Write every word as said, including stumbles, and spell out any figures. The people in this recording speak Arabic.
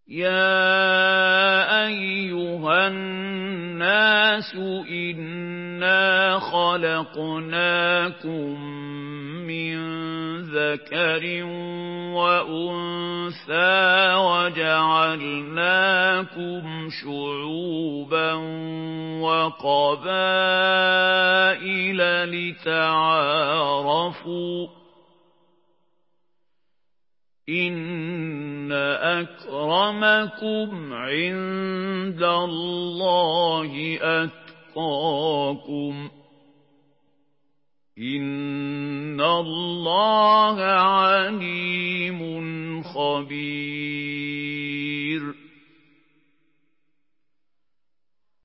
يَا أَيُّهَا النَّاسُ إِنَّا خَلَقْنَاكُم مِّن ذَكَرٍ وَأُنثَىٰ وَجَعَلْنَاكُمْ شُعُوبًا وَقَبَائِلَ لِتَعَارَفُوا ۚ إِنَّ أَكْرَمَكُمْ عِندَ اللَّهِ أَتْقَاكُمْ ۚ إِنَّ اللَّهَ عَلِيمٌ خَبِيرٌ.